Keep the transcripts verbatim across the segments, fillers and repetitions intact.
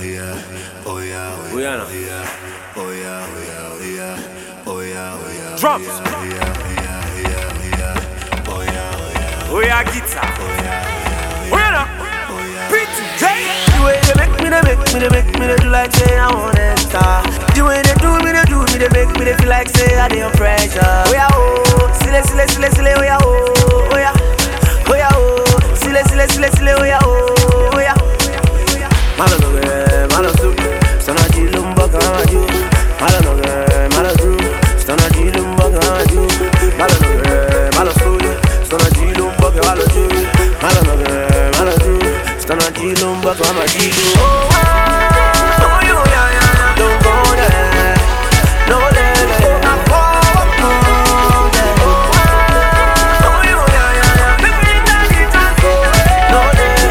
yeah, oh yeah, oh yeah, Rihanna. oh yeah, oh yeah, oh yeah, oh yeah, oh yeah, oh yeah, Drums. oh yeah, oh yeah, oh yeah, oh yeah, oh yeah, Oh yeah, guitar. oh yeah, Rihanna. oh yeah, P T J. The way they make me, they make me, they make me, they do like say I want to enter. The way they do me, they do me, they make me, they feel like say I dey on pressure. Oh yeah, oh, silly, silly, silly, silly, oh yeah, oh, oh yeah, oh yeah, oh, silly, silly, silly, silly, oh yeah, oh, oh yeah. Malo no ge, malo su, stana jilumba kaju. Malo no ge, malo su, stana jilumba kaju. Malo no ge, malo su, stana jilumba kaju. Malo no ge, malo su, stana jilumba kaju. Oh, oh, you, yeah, yeah, don't go there, no there, there. No there. Oh, you, yeah, yeah, yeah, make me dance it and go. No there.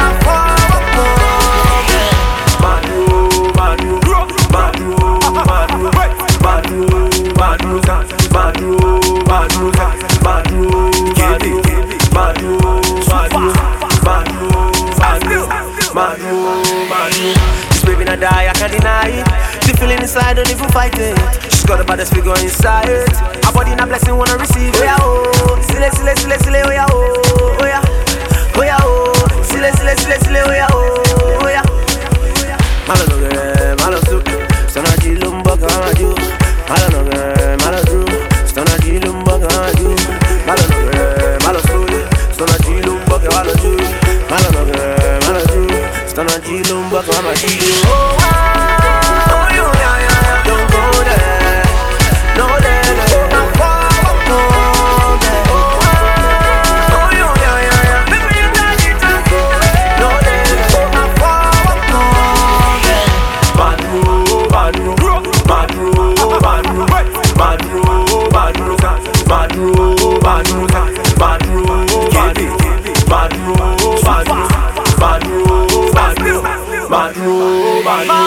This baby not die, I can't deny it. The feeling inside, don't even fight it. She's got the baddest figure inside it. Her body in a blessing, wanna receive it. Oh yeah, oh, silly, silly, silly, silly, oh yeah, oh, oh yeah, oh yeah, oh, silly, silly, silly, silly, oh yeah, oh, oh yeah. Malo no ge, malo su, stana jilumba kaju. Malo no ge, malo su, stana jilumba kaju. Malo no ge, malo su, stana jilumba kaju. Malo no ge, malo su, stana jilumba kaju. Oh, oh, you, yeah, yeah, don't go there, no there, there. No there. Oh, you, yeah, yeah, yeah, make me dance it and go. No there, there. No there. Bad road, bad road, bad road, bad road, bad road, bad road, bad road, bad road, bad road, bad road, bad road, bad road, bad road, bad road, bad road, bad road.